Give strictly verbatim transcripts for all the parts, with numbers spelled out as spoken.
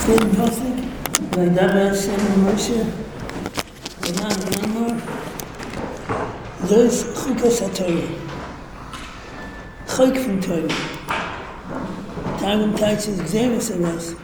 Steht im Posik, weil da war Hashem und Moshe, und dann Janor, so ist Chukas HaTorah. Chok von Torah. Tag und Tag ist Gzeres Aras.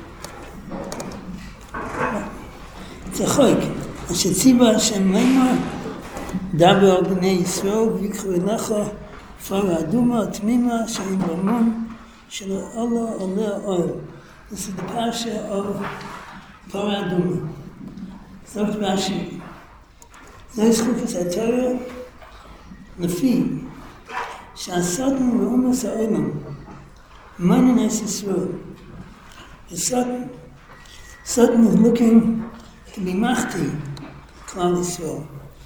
זה חוק, אשר ציווה השם לאמור, דבר על בני ישראל ויקחו אליך פרה אדומה תמימה שאין במון שלא עולה עולה אור. This is the parsha of פרה אדומה. זאת רש"י. זה חוקת התורה לפי שהסוטן ואומץ העולם מעניין את ישראל. הסוטן, Satan is looking to be machti, Klal Yisrael.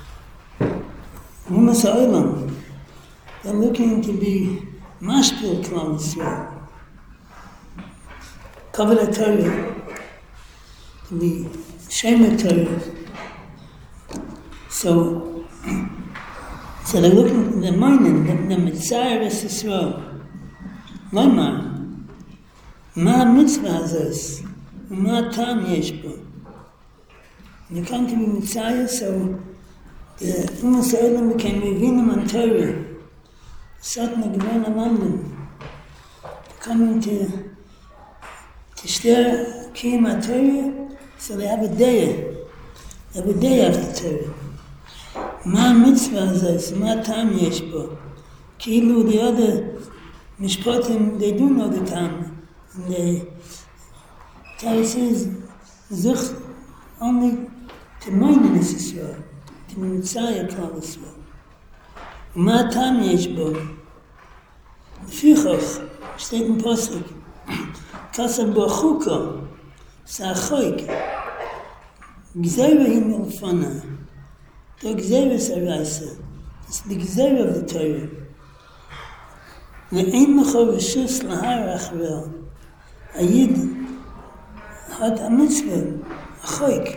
Umas ha'olam, they're looking to be mashpil Klal Yisrael. Kavod HaTorah, to be Shemer Torah. So, so they're looking, they're mining, the Mitzvah is Yisrael. Lomar, ma mitzvah azos, ma tam yesh bo. You can't be Messiah, so the Umas Ha'olam became Revinim on Torah. Satan Gevon Amandin. Coming to to share Kiyum HaTorah, so they have a day. They have a day after Torah. Ma mitzvah zes, ma tam yesh bo. Kilu, the other Mishpatim, they do know the time. And the Torah says, Zuch only to mine in Yisrael, to Mitzvah Klal Yisrael. Ma tam yesh bo. Lefichach, steht in Posuk, Kasab bo chuka, sa'achoik, Gzeira hi milfana, to Gzeira saraisa. It's the Gzeira of the Torah. Ve'ein lecho reshus lahar achreil. A Yid had a mitzvah, a choik.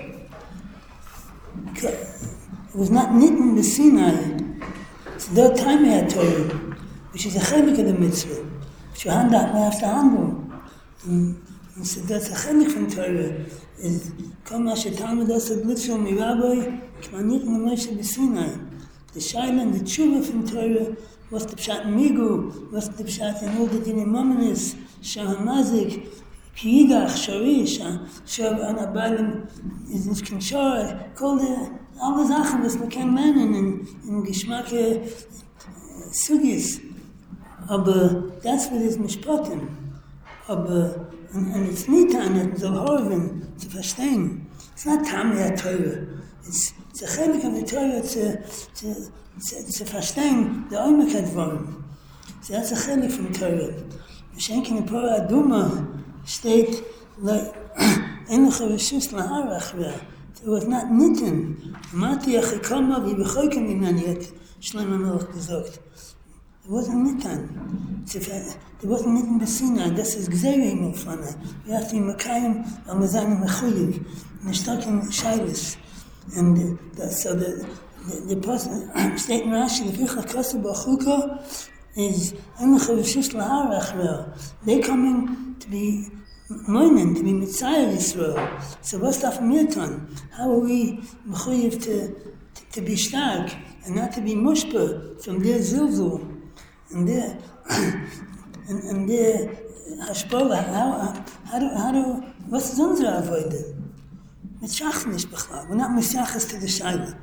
It was not knitting the Sinai. It's the time he had Torah, which is a chelik of the mitzvah, which you hand out have to handle. And, and so that's a chelik from Torah. Is Kama Shetalmud Asad Litzvah Mirabai, Kma Nittin Moshe B'Sinai. The Shaila and the Tshuva from Torah, what's the Pshat Migu, what's the Pshat in all the Dinim Mominis, Shah HaMazik, Kiyigach, Sharish, Shab Anabalim, is in Kinshar, called the all the Sachen, was bekan Mannen in, in Geschmacke Sugis. Aber that's what is Mishpatim. Aber, and, and it's Nitan, and so Horven, to verstehen. It's not Tamei HaTorah. It's, it's a chelik of the Torah to, to, to, to verstehen the Oimek HaDvarim. So that's a chelik from Torah. V'shenkin in Pora Aduma, steht like Encha Reshus Lahar Achreil. It was not knitten. Mati Achikama v'Bechoikim Imaniet Shlomo Melech gesagt. It wasn't knitten. It wasn't knitten b'Sinai. This is Gzeira Milfana. You have to be Mekayim Amazani Mechuyev. And it's talking Shailis. And the, so the the, the person state in Rashi the Ficha Kasab Achuka is Encha Reshus Lahar Achreil. They're coming to be Moinen, to be Mitzvah Yisrael. So what's that from Mirton? How are we mechuyev to, to, to be stark and not to be mushpa from their zilzul and their and, and their hashpola? How, how do, how do, what's unsere avoided? It's shachnish b'chlal. We're not misyachas to the shayla.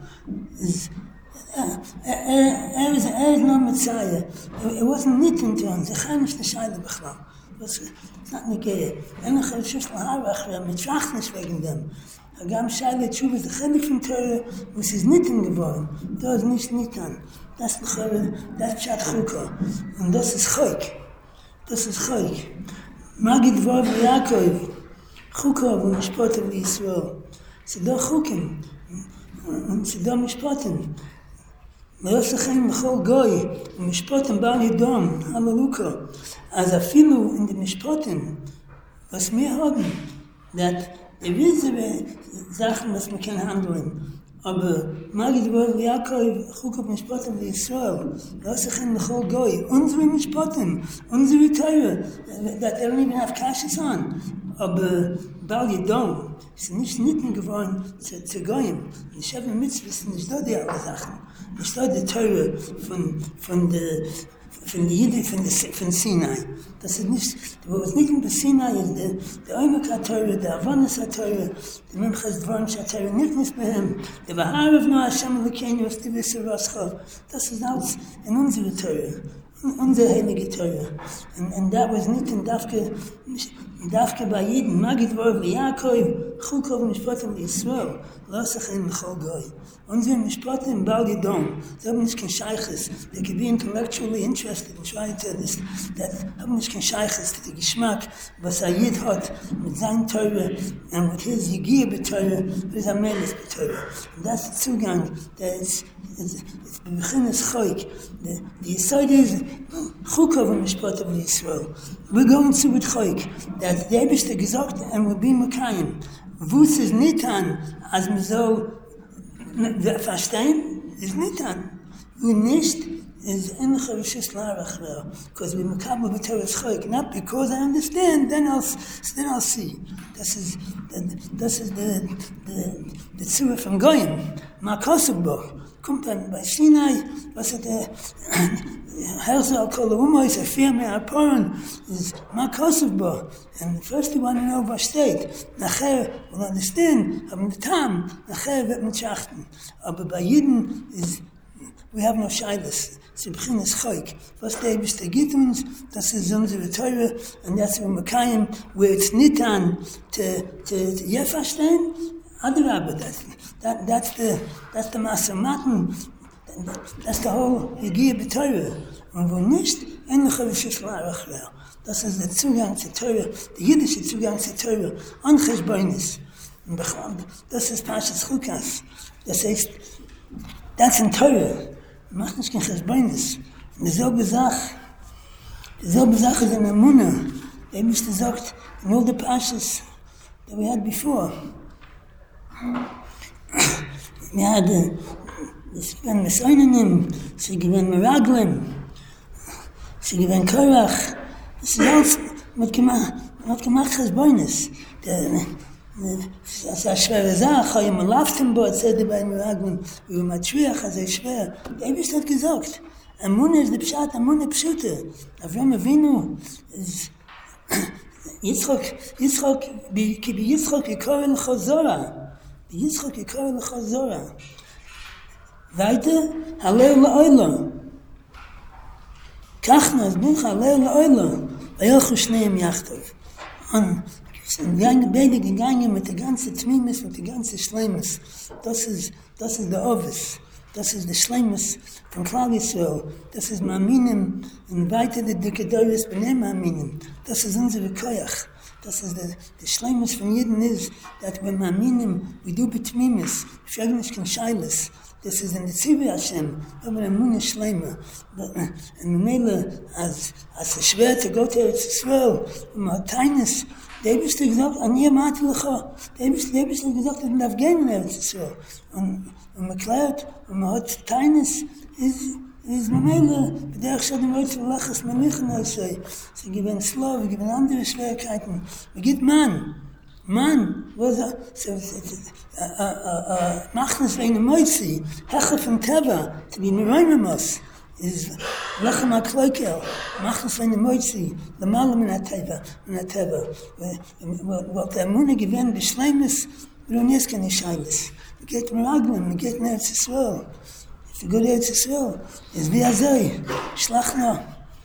Er is no Messiah. It wasn't knitting to him. Zechanish the shayla b'chlal. It's not Nikeya. Enach Reshus Lahar Achreil, mitschachnish wegen dem. Agam Shaila Tshuva is the chelik from Torah, which is knitting geworden. Das ist nicht nitan. Das ist das Pshat Chuka. Und das ist Choik. Das ist Choik. Magid Dvar Yaakov, Chuka und Mishpatim Yisrael. Sie da Chukim. Und sie da Mishpatim. Me'osachem L'chol Goy, Mishpatim Bar Yidom, Hallelujah. As a filu in the Mishpatim, was wir haben, that there is a Sachen, was man can handle. Aber Magid Dvar Yaakov, Chukah Mishpatim Yisrael, Me'osachem L'chol Goy, unsere Mishpatim, unsere Torah, that they don't even have kashas on. aber Bal Yedom ist nicht nitten geworden zu, zu Goyim. Und ich habe Mitzvah, nicht da die alle Sachen. Nicht da die Teure von, von der von der Jede, von, der, von Sinai. Das ist nicht, wo es nicht in der Sinai ist, der, der Oimek HaTeure, der Avonis HaTeure, der Memchas Dvornish HaTeure, nicht nicht bei ihm. Der Baharav Noah Hashem Elokeinu, was die Wisse Rascha. Das ist alles in unsere Teure, in unsere heilige Teure. Und, und da was nicht in Dafke, Dafke bei jedem, Magid Vorv, Yaakov, Chukov, Mishpatim, Yisrael, Lasachin, Chol Goy. Unsere Mishpatim, Bal Yedom, sie haben nicht kein Scheiches, they could be intellectually interested in trying to understand, that haben nicht kein Scheiches, der Geschmack, was er Yid hat, mit seinem Teure, und mit his Yigir beteure, mit his Amelis beteure. Und das ist der Zugang, der ist, ist Beginn ist Choik. The side is Chukov and Mishpatim Yisrael. We're going to with Choik. That der Eibishter gesagt, and we'll be Mekayim. Wus ist nicht an, als wir so verstehen, ist nicht an. Und nicht is Encha Rishis Larach, because we Mekabel B'Teres Choik. Not because I understand, then I'll, then I'll see. Das ist, das ist the, the, the Tzura from Goyim. Makosubbo. Kommt dann bei Sinai, was ist der Herzer al-Kol Umois, a Firme Aporon, is Makosubbo. And first you want to know what steht. Nachher, we'll understand, haben the Tam, nachher wird man schachten. Aber bei Jiden is, we have no Shailas. Sie beginnen es Choik. Was der Eibishter gibt uns, das ist unsere Teure, und das ist Mekayim, where it's nicht an, to, to, to Jeferstein, Adrabah, that's, that, that's the, that's the Masamaten, that's the whole Yigir B'Teure. Und wo nicht, Encha Rishis Larach wäre. Das ist der Zugang zur Teure, der jüdische Zugang zur Teure, an Cheshbonis. Das ist Parshas Chukas. Das heißt, das sind Teure. Macht nicht kein Cheshbonis. Und dieselbe Sache, dieselbe Sache ist in der Munna. Der Eibishter sagt, in all the Parshas that we had before. Wir hatten, es gewann Mesoinanim, sie gewann Meraglim, sie gewann Korach, es ist alles, mit gemacht, mit gemacht Cheshbonis. Das ist eine schwere Sache, ich habe Laften bo, erzählte bei Meraglim, wie wir Matriach, also ist schwer. Der Eibishter hat gesagt, Amunah ist der Pshat, Amunah Pshute. Avram Avinu ist, Yitzchok, Yitzchok, ki bi Yitzchok yikor lecho Zora. Yitzchok yikor lecho Zora. Weiter, Halel la'olam. Kachna, es bin Halel la'olam. Vayelchu shneim yachtov. Und sind beide gegangen mit der ganzen Tmimis, mit der ganzen Schleimus. Das ist, das ist der Ovis. Das ist der Schleimus von Klal Yisrael. Das ist Maminim, und weiter der Dekadoris benehm Maminim. Das ist unsere Koyach. Das ist der, der Schleimus von jedem ist, that when Maminim, we do betmimis, Fegnish can Shailas. Das ist in der Zivi Hashem, aber ein Munah Schleima. Und Mele, als, als es schwer zu go to Eretz Yisrael, und man hat Teines, der Eibishter gesagt, an ihr Mati Lecha, der Eibishter gesagt, man darf gehen in Eretz Yisrael. Und, und man klärt, und man hat Teines, ist, ist Mele, bederich schon im Eretz Lachas Menichen aussei. Sie geben Slav, sie geben andere Schwierigkeiten. Man gibt Mann. Man, was er, so, machen es wegen Moitzi, Hecha von Teva, to be Meroimamos, is Lechem HaKloikel, machen es wegen Moitzi, Lamalem in HaTeva, in HaTeva. What der Munah gewinnt, Beschleimes, Runis kann ich Scheiles. Man geht Meraglim, man geht in Eretz Yisrael. If you go to Eretz Yisrael, is wie Azoi, Shlachna,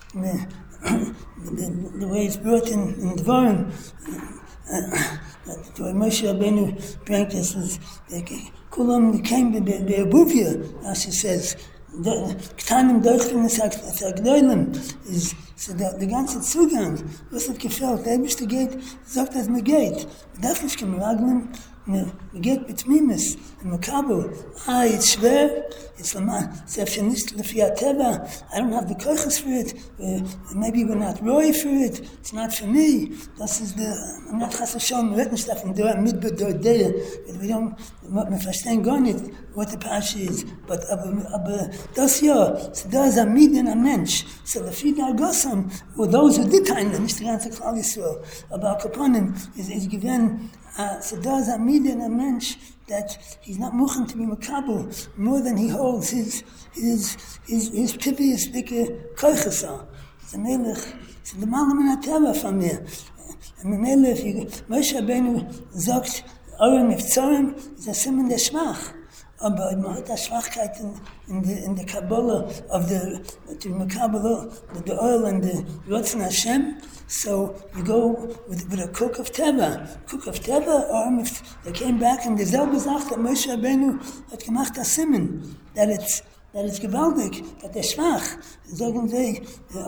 the way it's brought in, in Dvorim, the way Moshe Rabbeinu brought this is, Kulam came be'abuvia, as he says, Ktanim Deutschland is Agdoilim, is, so the, the ganze Zugang, was hat gefällt, der Eibishter geht, sagt, dass man geht. Man darf nicht kein Meraglim, we get betmimis and makabel. Ah, it's schwer. It's lama. It's nicht lefia teva. I don't have the koiches for it. Uh, maybe we're not roy for it. It's not for me. Das is the. I'm not chas v'shalom. Wir nicht davon do midbar do day. We don't. We verstehen gar nicht what the pasha is. But aber aber das ja. So da is a midin a mensch. So lefia dargosam. Or those who did time, nicht die ganze Klal Yisrael. Aber kaponim is is given. Uh, so does a median a mensch that he's not muchen to be makabel more than he holds his his his his pipius dicke koichasa. The melech, so the malam in a teva from there. And the melech, Moshe Rabbeinu sagt, Orem Iftzorim is a siman de shmach. Aber man hat eine Schwachkeit in, in the in the Kabbalah of the to Makabbalah, the, the oil and the Ratzon Hashem. So you go with, with a cook of teva, cook of teva, or if they came back and the selbe sagt that Moshe Rabbeinu hat gemacht a siman, that it's that it's gewaltig, that they're schwach. Sagen sie,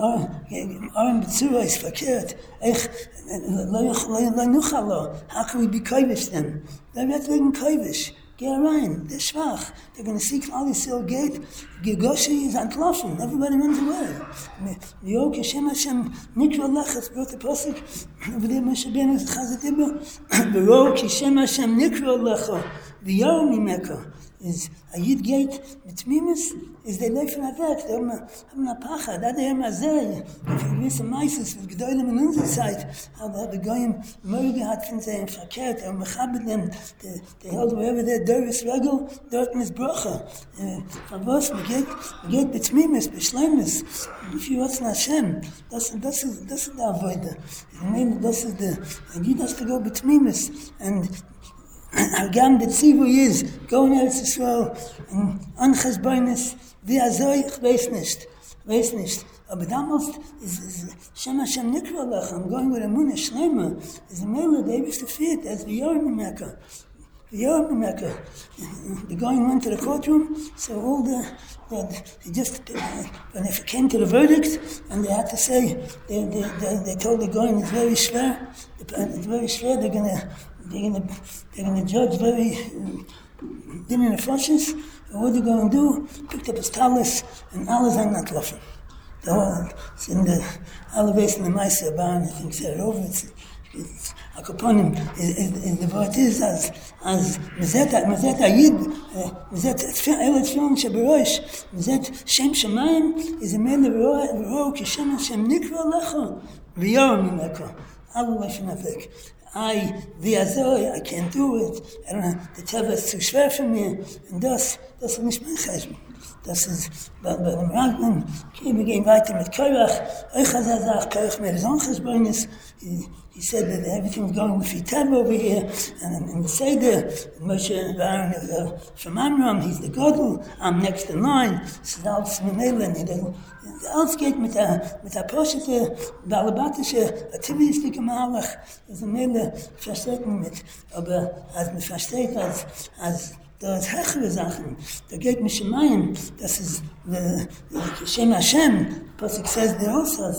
Aram B'tzura is verkehrt. Ich, lo nuchalo, how can we be kovish then? They're not wegen kovish. Get rein, they're schwach. They're going to see Klal Yisrael gate. Gigoshi is antlaufen. Everybody runs away. V'yo Kishem Hashem nikra lech. Brought the pasuk. V'dei Moshe Rabbeinu Chazat Ibro. V'yo Kishem Hashem nikra lecha. V'yo mimeka. Is a yid gate mitmimis is the life in avek. They haben a pachad. That they have a zeh. If you read some meises with gedolim in unser Zeit, how the goyim Mörge hat von seinen verkehrt. They mechabed them. They held wherever their dervis regel, dort is bracha. Von was we get we get mitmimis b'shleimus. If you watch Hashem, that's that's is that's the avodah. I mean, this is the and yid has to go mitmimis and. Agam the Tzivu is going out to Israel and unchazbainis v'azoi ich weiß nicht, weiß nicht. Aber damals is Shem Hashem Nikra Lech. I'm going with a Munah Shlema. Is a mele the Eibush to fit as the Yorim in Mecca. The Yorim in Mecca. The going went to the courtroom, so all the that they just uh, when they came to the verdict and they had to say they they they, they told the going it's very schwer. It's very schwer. They're gonna. They're going to they're going to judge very din in the flushes. And what they're going to do? Picked up his talus and alles are not laughing. The whole it's in the elevation of the Maaseh barn. I think said it over. It's it's Akoponim. The word is as as mizet mizet ayid mizet elet film sheberosh mizet shem shemayim is a man of ro kishem Hashem nikra lecha v'yorum mimeka. Alu leshenavek. I, the Azoi, I can't do it. I don't know, the Teva is too schwer for me. And das, das ist nicht mein Cheshbon. Das ist, bei dem Ragman, wir gehen weiter mit Korach. Euch hat er gesagt, Korach mehr ist Cheshbon ist. He said that everything's going with Teva over here. And in the Seder, Moshe and Aaron from Amram, he's the Godel. I'm next in line. So that's Menela, and he doesn't. Alles geht mit der mit der Poschete, balabatische, aktivistische Malach, ist eine Menge verstehen mit, aber als man versteht, als als das höhere Sachen, da geht mich mein, das ist the Shem Hashem, Pasuk says there also,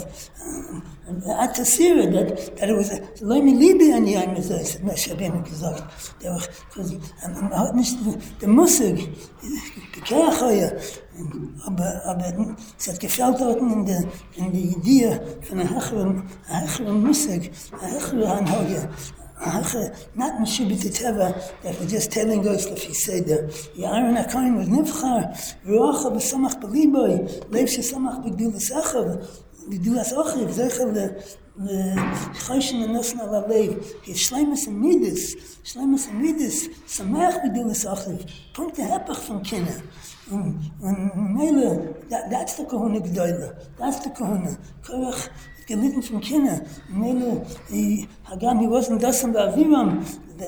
and at the Sira that that it was Loi mi libi ani ein Mezos, Moshe Rabbeinu gesagt, der war, man hat nicht der Musig, gekehrt heuer. Aber, aber es hat gefällt dort in der, in der Idee von einer höheren, höheren Musik, einer höheren Anhöhe, not in Shibit Teva, that we're just telling us if he said that. Aaron HaKohen was Nivchar, Ruacha b'samach b'liboy, Lev shesamach b'gdulas achav, b'gdulas achav, zecher l'choshen l'nosen al alev, his shleimus and midis, shleimus and midis, samach b'gdulas achav, punkt the hepach from Kina. And, and Mele, that, that's the Kohuna G'doyle. That's the Kohuna. Korach gelitten from Kina. Mele, he, Hagam, he wasn't Dasan Ba'aviram.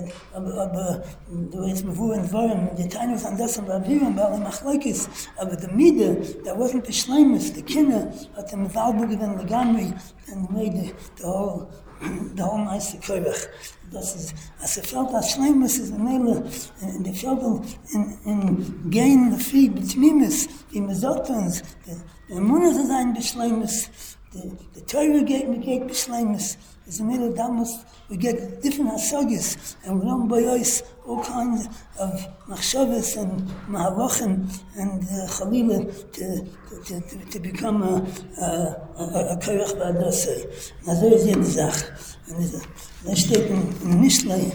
Aber du weißt, bevor in Dvorim, the time was on Dasan Ba'aviram, Ba'al Machlokes. Aber the Mida, that wasn't the Shleimus, the Kina, hat the Mevalbu given Legamri, and made the, the whole, the whole nice Korach. Das ist, als er fällt als Schleimus, ist ein Mele, und er fällt in, in Gehen, Lefi, Betmimis, wie man sagt uns, der Munah zu sein, Beschleimus, the, the Torah gate we get b'shleimus. It's the middle of Damos. We get different hasagis, and we don't buy us all kinds of machshavas and mahalachim and uh, chalila to, to, to, to become a a koyach ba'adasei. Now there is the zach, and there steht in in Mishlei.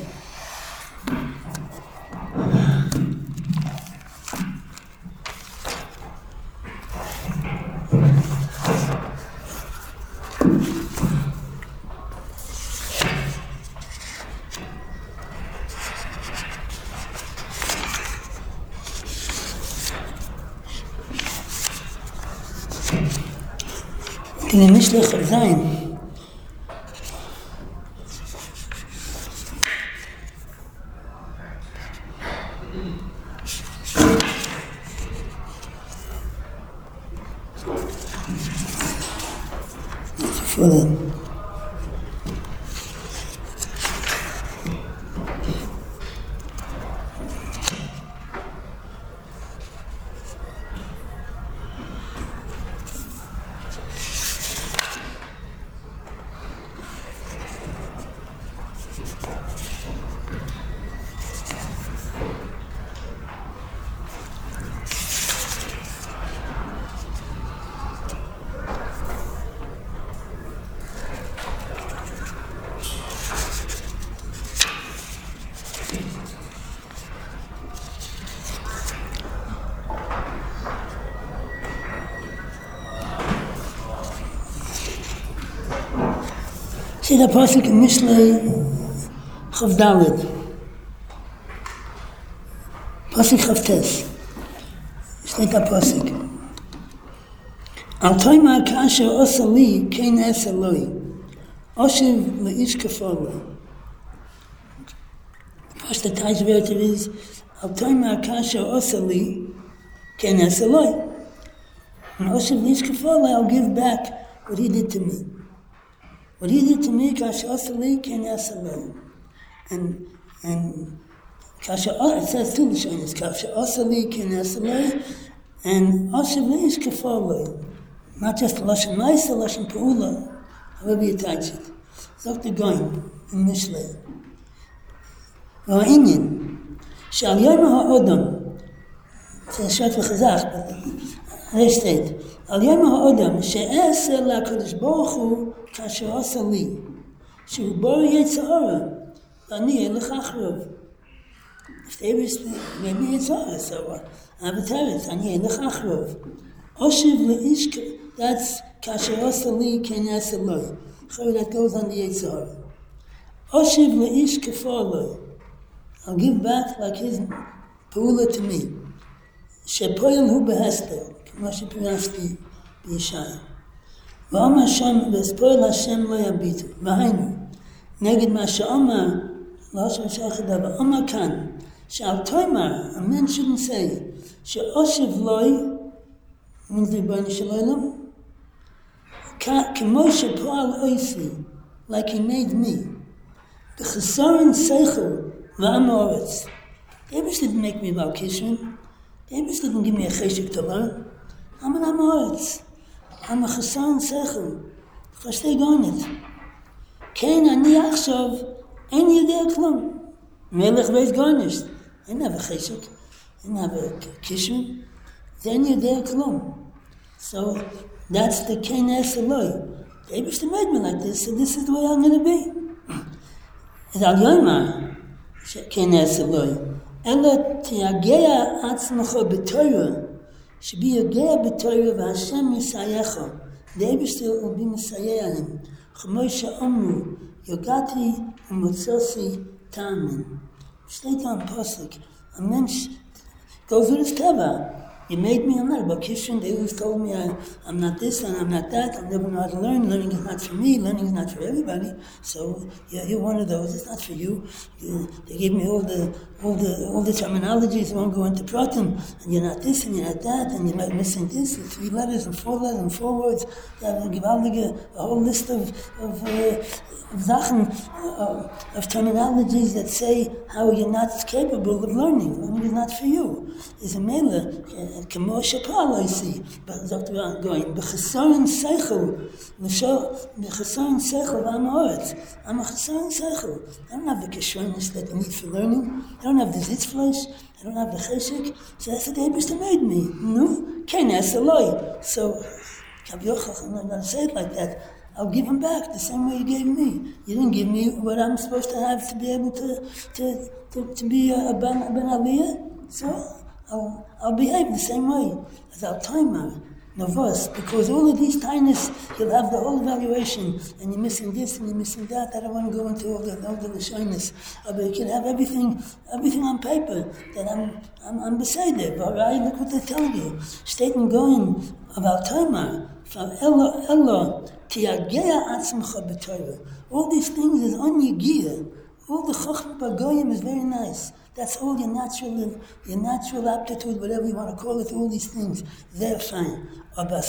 In the Mishlei Chazayin, for the see the pasuk in Mishlei Chav Daled, pasuk Chav Tes. Steht der pasuk. Al toimar kasher osa li kein es eloi, oshiv leish kafara. First the Taish Wörter is Al toimar kasher osa li kein es eloi, and oshiv leish kafara, I'll give back what he did to me. What he did to me, kasher osali ken yasaloi, and and kasher it says two lashonos, kasher osali ken yasaloi, and oshiv leish kafaloi. Not just lashon ma'aser, lashon peula, however you touch it. Zok the goyim in Mishlei. V'ha'inyin she'al yom ha'odam, it's a short v'chazach, but there steht, al yom ha'odam she'eser la'kadosh baruch hu kasher asa li, שהוא בור יצרה, ואני אלך אחריו. If there is maybe יצרה, so what? I have a teret, אני אלך אחריו. Oshiv leish, that's kasher asa li ken yasa loi. That goes on the יצרה. Oshiv leish kafar loi. I'll give back like his peula to me. shepoyel hu behester, כמו שפרשתי בישעיה. ואומר השם, והספויל השם לא יביטו. והיינו, נגד מה שאומר, לא שמשך את דבר, אומר כאן, שעל תוימר, a man shouldn't say, שאושיב לוי, means ריבונו של עולם, כמו שפועל אויסי, like he made me, בחסורן שכל ועם הארץ. The Abish didn't make me about Kishrin. The Abish didn't give me a cheshik to learn. I'm an am haaretz. I'm a chassan sechel. Versteh gar nicht. Kein ani achshav, ein yedei klum. Melech weiß gar nicht. I didn't have a cheshik. I didn't have a kishrin. Then yedei klum. So that's the kein es eloi. The Abish made me like this, so this is the way I'm going to be. It's al yomar, kein es eloi. אלא תיגע עצמך בתורה, שביגע בתורה והשם יסייעך, דאבשת will be מסייע להם, כמו שאמרו, יגעתי ומצאתי טעמים. Steht on pasuk, a mensch goes with his teva. You made me, I'm not about Kishrin. They always told me I, I'm not this and I'm not that. I'll never know how to learn. Learning is not for me. Learning is not for everybody. So yeah, you're one of those. It's not for you. you they gave me all the all the all the terminologies. I won't go into pratim. And you're not this and you're not that. And you're missing this. And three letters and four letters and four words. That give out a whole list of of uh, of Sachen, uh, of terminologies that say how you're not capable of learning. Learning is not for you. Is a mela. כמו שפעל לא יסי, זאת going, בחסרון שכל, בחסרון שכל ועם הארץ. I'm a chassaron seichel. I don't have the kishronis that I need for learning. I don't have the zitzfleisch. I don't have the cheshik. So that's what the Eibishter made me. No? Ken es eloi. So, Kav Yochach, I'm not going to say it like that. I'll give him back the same way you gave me. You didn't give me what I'm supposed to have to be able to to, to, to be a, a ben, a ben aliyah. So, I'll, I'll behave the same way as our timer. Novos, because all of these tiniest, you'll have the whole evaluation, and you're missing this and you're missing that. I don't want to go into all the all the shyness. But you can have everything, everything on paper that I'm I'm I'm beside it. But right, look what they're telling you. Statement going about Tamar from Ella Ella Tiagea Atzmcha b'Torah. All these things is on your gear. All the Chochmah Bagoyim is very nice. That's all your natural, your natural aptitude, whatever you want to call it, all these things, they're fine. But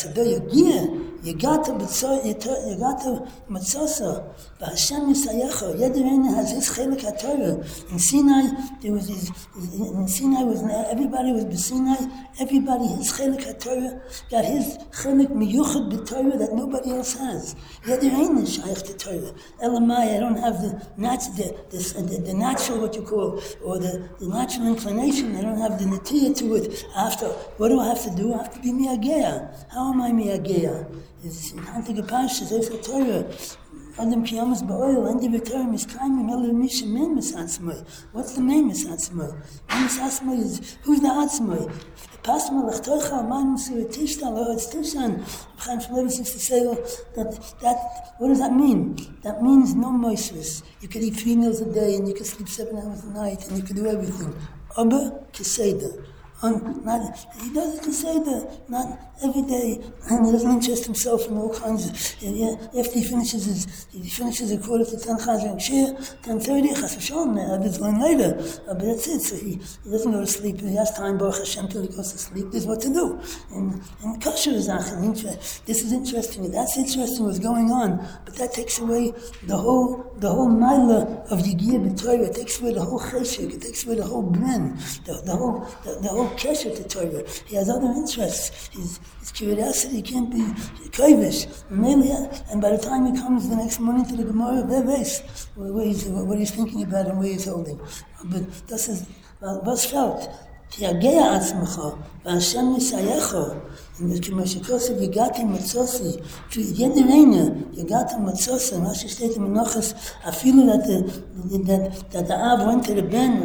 you got to you got to Matzasa, but Hashem Yisayecha, Yederena has his chelik HaTorah. In Sinai, there was his, in Sinai was, everybody was b'Sinai, everybody, his chelik HaTorah, got his chelik miyuchad b'Torah that nobody else has. Yederena shayach to Torah. Elamai, I don't have the, nat, the, the, the, the natural, what you call, or the, the natural inclination, I don't have the natiyah to it. After, what do I have to do? I have to be miyageya. How am I miyageya? It's in Hantige Parsha, Sefer Torah. Adam kiyamas ba'oil, endi v'torah miskayim, elu misha men misatzmai. What's the main misatzmai? Men misatzmai is, who's the atzmai? Pasma l'chtoicha, man musir tishtan, lo'etz tishan. Chaim Shmulevitz used to say that, that, what does that mean? That means no moistus. You could eat three meals a day, and you could sleep seven hours a night, and you could do everything. Abba kiseda. On, not, he does it to say that, not every day, and he doesn't interest himself in all kinds of, yeah, after he finishes his, he finishes a quarter to ten chazir shir, ten thirty, chas v'shalom, Abed's going later, uh, but that's it, so he, he doesn't go to sleep, he has time, Baruch Hashem, till he goes to sleep, there's what to do. And, and kosher is achin, this is interesting, that's interesting what's going on, but that takes away the whole, the whole maila of Yigiyah b'Torah, it takes away the whole cheshik, it takes away the whole bren, the, the whole, the, the whole kesher to Torah. He has other interests. His, his curiosity can't be kovish. And by the time he comes the next morning to the Gemara, Beves, where he's, what he's thinking about and where he's holding. But this is, what's felt? תיגע עצמך, והשם מסייך, כמו שכוסף יגעתי מצוסי, ידרנה, יגעתי מצוסי, מה ששתית מנוחס, אפילו that the, that, that the Av went to the Ben,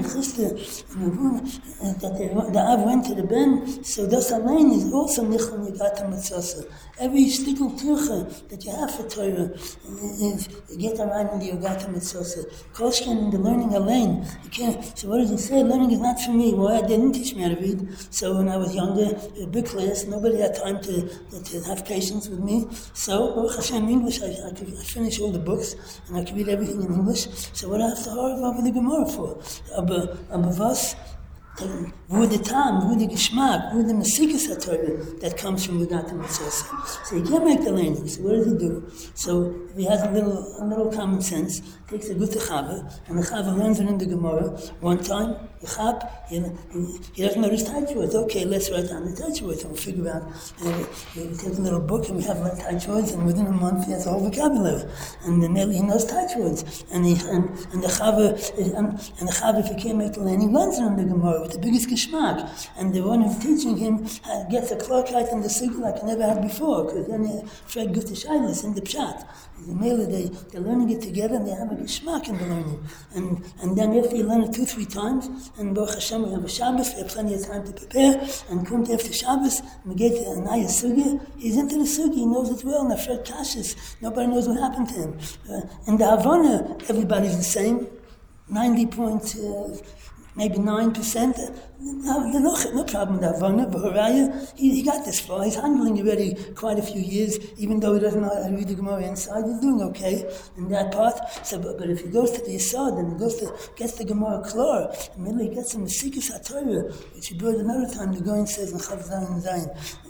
that the, the Av went to the Ben, so das allein is also nichon yigati matzosa. Every stickel tucha that you have for Torah is you get around in the yigati matzosa. Kolshkin in the learning allein, you can't, so what does he say? Learning is not for me. Why? I didn't teach me how to read. So when I was younger, a big class, nobody had time to, to have patience with me. So, Baruch Hashem, English, I, I could I finish all the books, and I could read everything in English. So what do I have to hurry over the Gemara for? Aber, aber was? Wo the time, wo the geschmack, wo the mesikas HaTorah that comes from Yigati Matzosa. So he can't make the learning. So what does he do? So if he has a little, a little common sense, takes a good Chava, and the Chava learns it in the Gemara. One time, the Chab, he, he, he doesn't know his touch words. Okay, let's write down the touch words, and we'll figure out. Uh, we take a little book, and we have like touch words, and within a month he has a whole vocabulary. And then he knows touch words. And, he, and, and the Chava, and, and the Chava, if he can't make the learning, learns it in the Gemara with the biggest geschmack. And the one who's teaching him uh, gets a clarkite in the sugi like he never had before, because then he tried good to shyness in the pshat. The male, they, they're learning it together, and they have a geschmack in the learning. And and then after you learn it two, three times, and Baruch Hashem, we have a Shabbos, we have plenty of time to prepare, and come after Shabbos, and we get to a Naya Sugi, he's into the Sugi, he knows it well, and Afred Kashis, nobody knows what happened to him. Uh, in the Havana, everybody's the same, ninety point, uh, maybe nine percent. No, no, no problem with Havana, but Haraya, he, he got this far. He's handling already quite a few years, even though he doesn't know how to read the Gemara inside. He's doing okay in that part. So, but, but if he goes to the Yisod and he goes to, gets the Gemara Klor, immediately he gets some Mesikas HaTorah, which he brought another time, the Goin says in Chav Zayin Zayin.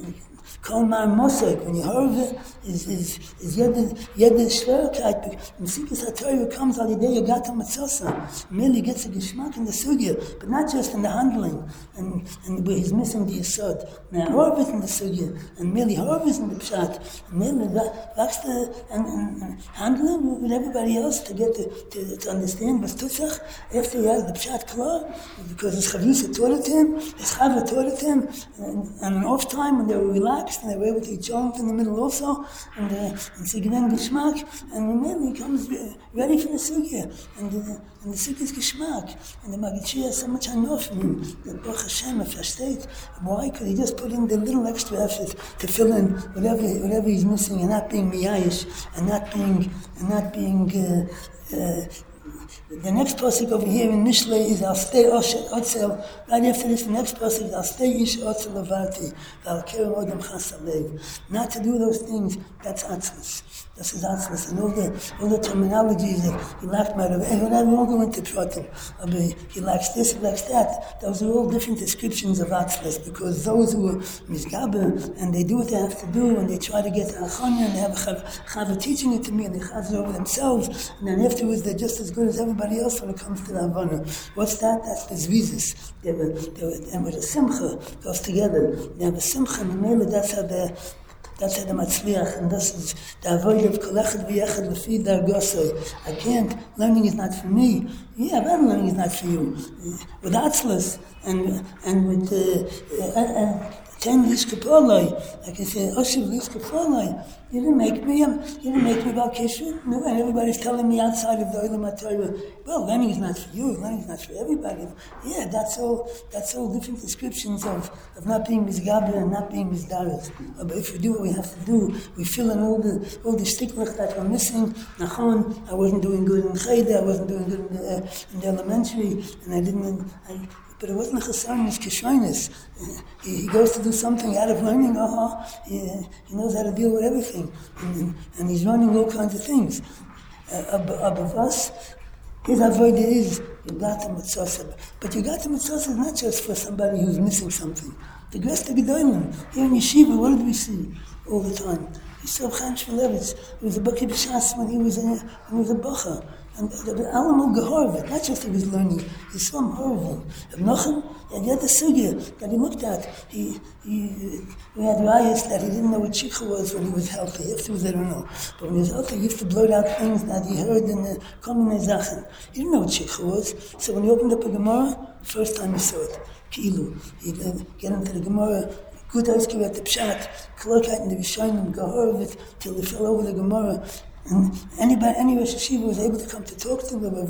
Kol Mar Mosek, when you heard it, is is is Yed Yed Shverkeit. Mesikas HaTorah comes on the day you got to Matzasa. Merely gets a geschmack in the sugya, but not just in the handling, and and where he's missing the yesod. Now Horvit in the sugya, and merely Horvit in the pshat, and merely that's the and, and, and handling with everybody else to get to to, to understand what's tutzach after he has the pshat klar, because it's chavisa taught it to him, it's chava taught it to him, and, and an off time when they were relaxed and they were able to eat joint in the middle also, and uh, and so given geschmack, and merely he comes ready for the sugya, and the and the sugya's geschmack, and the Magid has so much enough from him that Baruch Hashem, if I state, why could he just put in the little extra effort to fill in whatever whatever he's missing, and not being miyayish, and not being and not being uh, uh, the next pasuk over here in Mishlei is I'll stay Otzel. Right after this, the next pasuk is I'll stay Ish Otzel Levarti. I'll carry Odom Chasalev. Not to do those things, that's Atzlus. That's his Atzlus. And all the all the terminologies that he lacked matter. And I won't go into Pratim. He lacks this, he lacks that. Those are all different descriptions of Atzlus, because those who are Mizgaber and they do what they have to do, and they try to get Achanya, and they have a Chava teaching it to me, and they chaz it over themselves, and then afterwards they're just as good as everybody else when it comes to the Havana. What's that? That's the Zvizus. They were, they were, and with a Simcha goes together. They have a Simcha, and mainly that's how the that's how the Matzliach, and this is the avoid of Kolechad V'yechad L'fi Dargosoi. I can't, learning is not for me. Yeah, but learning is not for you. With Atzlus, and and with uh, uh, uh, Ten Lishkapoloi, I can say, Oshiv Lishkapoloi. You didn't make me, um, you didn't make me about Kishrin. No, and everybody's telling me outside of the Olam HaTorah, well, learning is not for you, learning is not for everybody. Yeah, that's all, that's all different descriptions of, of not being Mizgaber and not being Mizdaris. Uh, but if we do what we have to do, we fill in all the, all the shtiklach that we're missing. Nachon, I wasn't doing good in Cheder, I wasn't doing good in the, uh, in the elementary, and I didn't, I, but it wasn't a chassan, it's kishoinus. He, he goes to do something out of learning, uh-huh, he, he knows how to deal with everything. And, and he's running all kinds of things. Uh, above, above us, his avoid is Yugata Mitzvah. But Yugata Mitzvah is not just for somebody who's missing something. The Gresta Gedolim, here in Yeshiva, what did we see all the time? We saw Chaim Shmulevitz, who was a Baki B'Shas when he was a, when he was a Bacha. And the Alamul Gehorvet, not just he was learning, he saw him horrible. Of Nochem, and yet the sugya that he looked at, he, he, we had riots that he didn't know what shikha was when he was healthy. Afterwards, I don't know. But when he was healthy, he used to blurt out things that he heard in the Komin Zachen. He didn't know what shikha was. So when he opened up a Gemara, first time he saw it, Kilu. He'd uh, get into the Gemara, good ausgewählt the pshat, Klokheit in the Rishonim, Gehorvet, till he fell over the Gemara. And anybody, any Rosh Hashiva was able to come to talk to him. Rav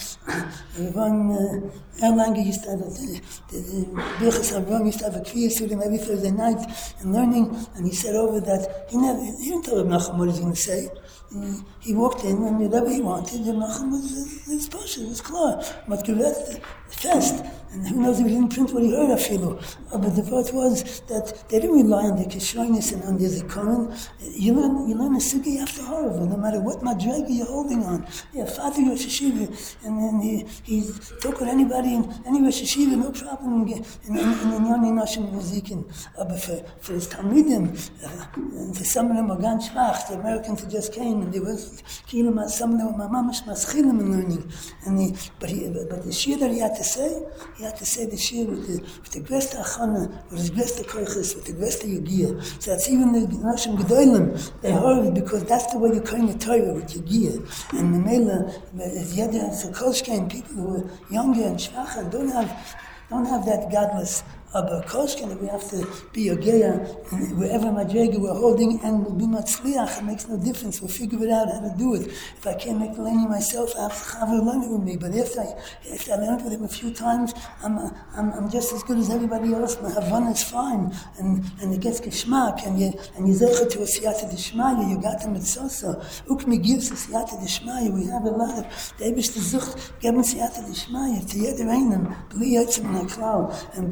Ram Erlanger used to have a, the, the Birchas Avram used to have a kriyas with him every Thursday night and learning, and he said over that he never, he didn't tell Rav Nachum what he's going to say. He, he walked in, and whatever he wanted, Rav Nachum was, his pasha, it was clear. But Gevet, fast, and who knows if he didn't print what he heard, I feel. Uh, but the fact was that they didn't rely on the Kishoinus and on the Zikaron. You learn, you learn a sugi after Harav, no matter what madrega you're holding on. Yeah, Father Rosh Hashiva, and then he, he talked with anybody in any Rosh Hashiva, no problem, in the Yoni Nashim Muzikin. Uh, but for, for his Talmidim, uh, and for some of them were gan schwach, the Americans who just came, and they were, some of them were mamash maschilim in learning. And he, but, he, but, but the shir that he had to say, he had to say the shir with the, with the Gresta Achana, with the Gresta Koiches, with the Gresta Yugia. So that's even the Nashim Gedolim, they heard it because that's the way you kind of Torah with Yugia. And the Mela, as Yedda, so Kolshkein, people who are younger and schwacher, don't have, don't have that godless. But Kolshkein, we have to be Yogeya, and wherever Madrega we're holding, and be Matzliach, it makes no difference. We'll figure it out how to do it. If I can't make the learning myself, I have to have a learn it with me. But if I, if I learned with him a few times, I'm, I'm, I'm just as good as everybody else. My Havana is fine, and, and it gets Geschmack, and you, and you zecha to a Siyata Dishmaya, you got them at Sosa. Ukmi gives a Siyata Dishmaya. We have a lot of, the Ebish Tezucht, geben Siyata Dishmaya, to Yeder Einem, Bli Yotzim in HaKlal, and Baruch Hashem,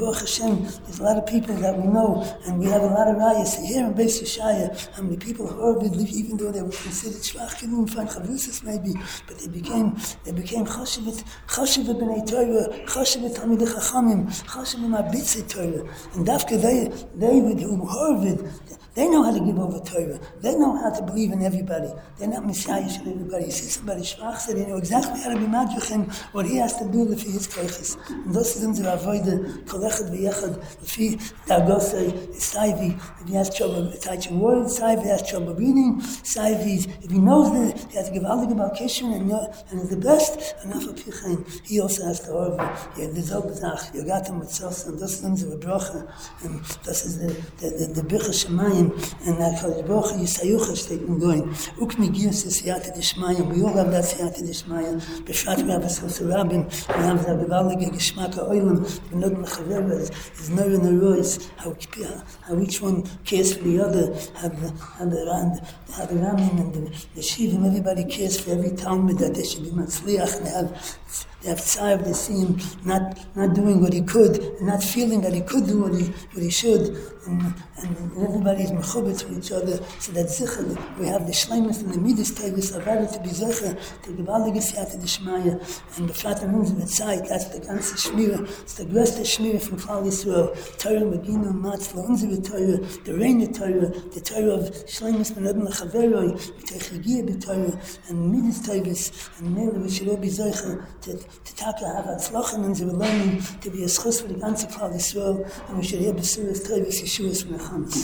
again, there's a lot of people that we know, and we have a lot of rayas here in Beis Yeshaya, how many people heard it, even though they were considered shvach, couldn't even find chavrusis maybe, but they became, they became chashivet, chashivet b'nei Torah, chashivet talmidei chachamim, chashivet mabitzei Torah, and dafka they, they who heard it, they know how to give over Torah. They know how to believe in everybody. They're not messiahs in everybody. You see somebody shvach, so they know exactly how to be madjuchem, what he has to do with his koiches. And those are things that avoid the kolechad v'yechad, lefi dagosei, saivi, if he has trouble attaching words, saivi has trouble reading, saivi, if he knows that he has to give all the gebal kishon and, and is the best, enough of pichain, he also has to order. Yeah, the zobazach, yogatam mitzos, and those things are a bracha, and this is the, the, the, the bircha shemayim, and that Kodesh Baruch Hu Yisayucha statement going. Ukmi gives the Siyata Dishmaya. We all have that Siyata Dishmaya. B'shat we have a Sosa Rabin. We have the Gevalige Geschmaka Oilam. Benod Mechavera is Noir and Royce. How how each one cares for the other. How the how the how the Ramin and the, the Shivim. Everybody cares for every Talmud that they should be Matzliach. And they have They have tzayv, they see him not, not doing what he could, and not feeling that he could do what he, what he should, and, and everybody is mechubet to each other, so that zichah, we have the shleimus and the midas tevis, avada to be zichah, to give all the gesiyata d'shmaya, and the flat and the tzayt, that's the ganze shmira, it's the größte shmira from Klal Yisrael, Torah, Meginu, Matzvah, unsere Torah, the reign of Torah, the Torah of shleimus ben Adam lechaveroi, v'teichigia b'Torah, and midas tevis, and mele v'shelo be zichah, to to taka have atzlochen and we're learning to be a schus for the ganze Klal Yisrael, and we should hear besuras tevis Yeshuas from the Chametz.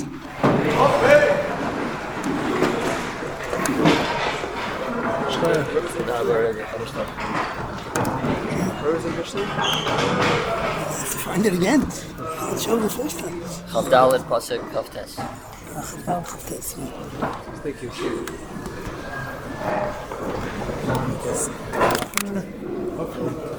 Where is it, Mishnah? I have to find it again. I'll show the first time. Chav Dalet Pasuk Chav Tes. Chav Dalet Chav Tes, yeah. Thank you. Yes.